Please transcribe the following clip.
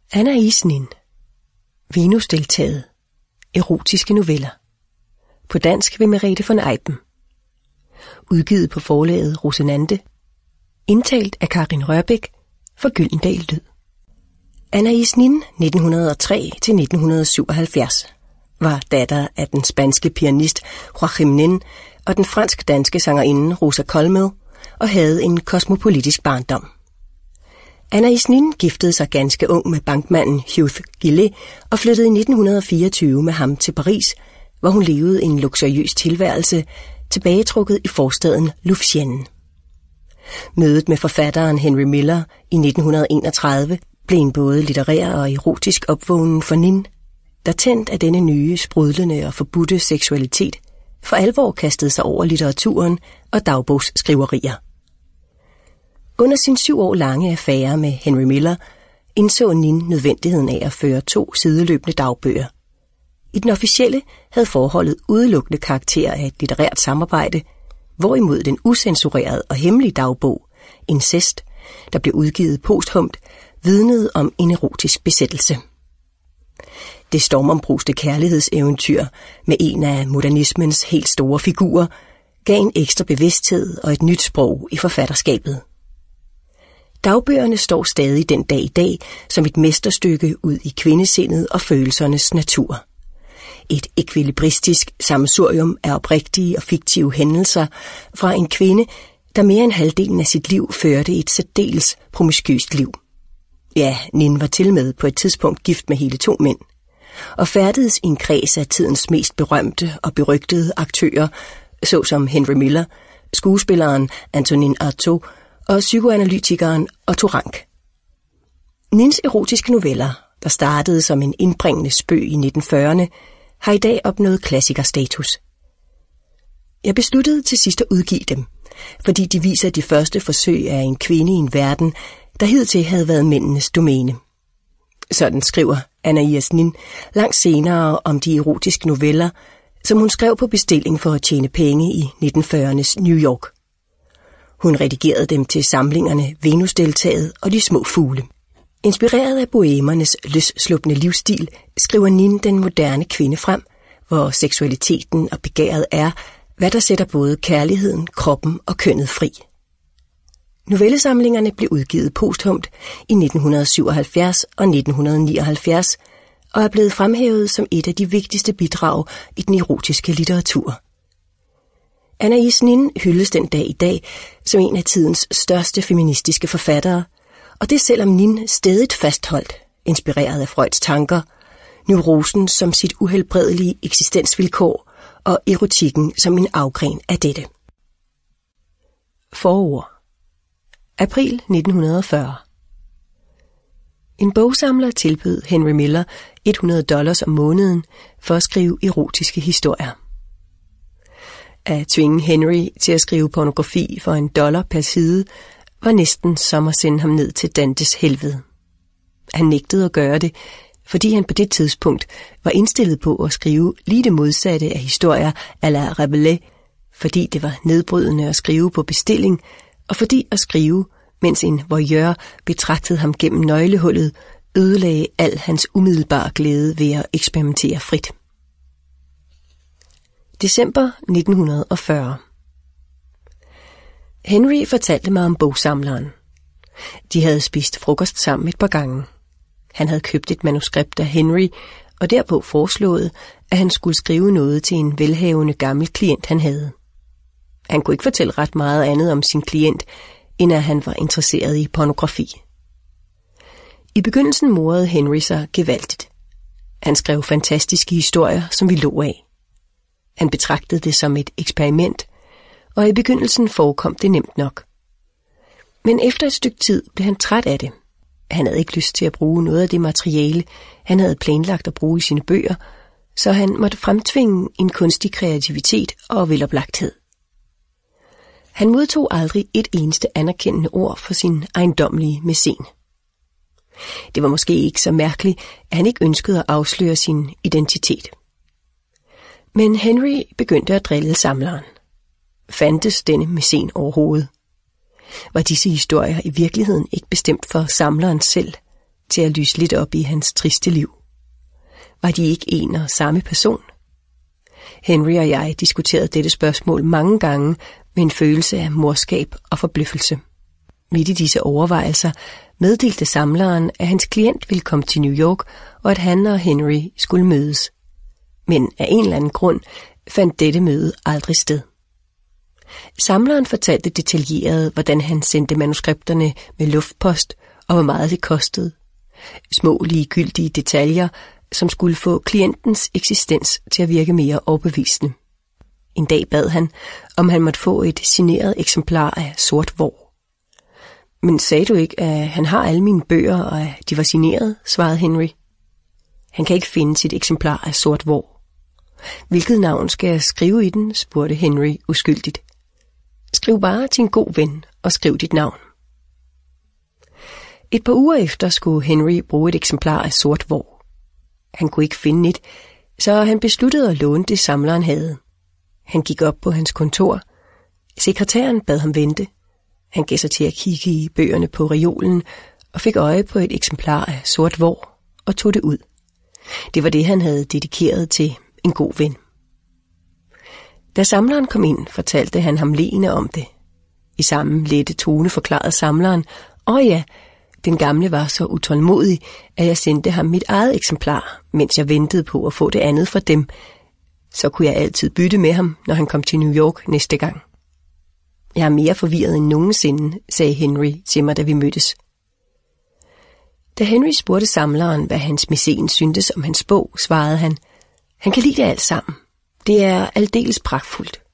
Anais Nin. Venusdeltaget. Erotiske noveller. På dansk ved Merete von Eiben. Udgivet på forlaget Rosenante. Indtalt af Karin Rørbæk for Gyldendal Lyd. Anais Nin, 1903-1977, var datter af den spanske pianist Joachim Nin og den fransk-danske sangerinde Rosa Colmel og havde en kosmopolitisk barndom. Anais Nin giftede sig ganske ung med bankmanden Hugh Gillet og flyttede i 1924 med ham til Paris, hvor hun levede en luksuriøs tilværelse, tilbagetrukket i forstaden Louvciennes. Mødet med forfatteren Henry Miller i 1931 blev en både litterær og erotisk opvågnen for Nin, der tændt af denne nye, sprudlende og forbudte seksualitet, for alvor kastede sig over litteraturen og dagbogsskriverier. Under sin 7 år lange affære med Henry Miller indså Nin nødvendigheden af at føre 2 sideløbende dagbøger. I den officielle havde forholdet udelukkende karakter af et litterært samarbejde, hvorimod den usensurerede og hemmelige dagbog, Incest, der blev udgivet posthumt, vidnede om en erotisk besættelse. Det stormombruste kærlighedseventyr med en af modernismens helt store figurer gav en ekstra bevidsthed og et nyt sprog i forfatterskabet. Dagbøgerne står stadig den dag i dag som et mesterstykke ud i kvindesindet og følelsernes natur. Et ekvilibristisk sammensurium af oprigtige og fiktive hændelser fra en kvinde, der mere end halvdelen af sit liv førte et særdeles promiskuøst liv. Ja, Nin var til med på et tidspunkt gift med hele 2 mænd, og færdedes i en kreds af tidens mest berømte og berygtede aktører, såsom Henry Miller, skuespilleren Antonin Artaud og psykoanalytikeren Otto Rank. Nins erotiske noveller, der startede som en indbringende spøg i 1940'erne, har i dag opnået klassikerstatus. Jeg besluttede til sidst at udgive dem, fordi de viser de første forsøg af en kvinde i en verden, der hidtil havde været mændenes domæne. Sådan skriver Anais Nin langt senere om de erotiske noveller, som hun skrev på bestilling for at tjene penge i 1940'ernes New York. Hun redigerede dem til samlingerne Venusdeltaget og De små fugle. Inspireret af bohemernes løsslupne livsstil, skriver Nin den moderne kvinde frem, hvor seksualiteten og begæret er, hvad der sætter både kærligheden, kroppen og kønnet fri. Novellesamlingerne blev udgivet posthumt i 1977 og 1979 og er blevet fremhævet som et af de vigtigste bidrag i den erotiske litteratur. Anais Nin hyldes den dag i dag som en af tidens største feministiske forfattere, og det selvom Nin stædigt fastholdt, inspireret af Freuds tanker, neurosen som sit uhelbredelige eksistensvilkår og erotikken som en afgren af dette. Forord. April 1940. En bogsamler tilbød Henry Miller $100 om måneden for at skrive erotiske historier. At tvinge Henry til at skrive pornografi for $1 per side var næsten som at sende ham ned til Dantes helvede. Han nægtede at gøre det, fordi han på det tidspunkt var indstillet på at skrive lige det modsatte af historier à la Rabelais, fordi det var nedbrydende at skrive på bestilling, og fordi at skrive, mens en voyeur betragtede ham gennem nøglehullet, ødelagde al hans umiddelbare glæde ved at eksperimentere frit. December 1940. Henry fortalte mig om bogsamleren. De havde spist frokost sammen et par gange. Han havde købt et manuskript af Henry, og derpå foreslået, at han skulle skrive noget til en velhavende gammel klient, han havde. Han kunne ikke fortælle ret meget andet om sin klient, end at han var interesseret i pornografi. I begyndelsen morede Henry sig gevaldigt. Han skrev fantastiske historier, som vi lå af. Han betragtede det som et eksperiment, og i begyndelsen forekom det nemt nok. Men efter et stykke tid blev han træt af det. Han havde ikke lyst til at bruge noget af det materiale, han havde planlagt at bruge i sine bøger, så han måtte fremtvinge en kunstig kreativitet og veloplagthed. Han modtog aldrig et eneste anerkendende ord for sin ejendommelige mæcen. Det var måske ikke så mærkeligt, at han ikke ønskede at afsløre sin identitet. Men Henry begyndte at drille samleren. Fandtes denne mæcen overhovedet? Var disse historier i virkeligheden ikke bestemt for samleren selv, til at lyse lidt op i hans triste liv. Var de ikke en og samme person? Henry og jeg diskuterede dette spørgsmål mange gange med en følelse af morskab og forbløffelse. Midt i disse overvejelser meddelte samleren, at hans klient ville komme til New York, og at han og Henry skulle mødes. Men af en eller anden grund fandt dette møde aldrig sted. Samleren fortalte detaljeret, hvordan han sendte manuskripterne med luftpost, og hvor meget det kostede. Små ligegyldige detaljer, som skulle få klientens eksistens til at virke mere overbevisende. En dag bad han, om han måtte få et signeret eksemplar af Sort Vår. Men sagde du ikke, at han har alle mine bøger, og at de var signeret, svarede Henry. Han kan ikke finde sit eksemplar af Sort Vår. Hvilket navn skal jeg skrive i den, spurgte Henry uskyldigt. Skriv bare til en god ven, og skriv dit navn. Et par uger efter skulle Henry bruge et eksemplar af Sort Vår. Han kunne ikke finde et, så han besluttede at låne det samleren havde. Han gik op på hans kontor. Sekretæren bad ham vente. Han gav sig til at kigge i bøgerne på reolen og fik øje på et eksemplar af Sort Vår og tog det ud. Det var det, han havde dedikeret til en god ven. Da samleren kom ind, fortalte han ham leende om det. I samme lette tone forklarede samleren, ja, den gamle var så utålmodig, at jeg sendte ham mit eget eksemplar, mens jeg ventede på at få det andet fra dem. Så kunne jeg altid bytte med ham, når han kom til New York næste gang. Jeg er mere forvirret end nogensinde, sagde Henry til mig, da vi mødtes. Da Henry spurgte samleren, hvad hans mæcen syntes om hans bog, svarede han, han kan lide det alt sammen. Det er aldeles pragtfuldt.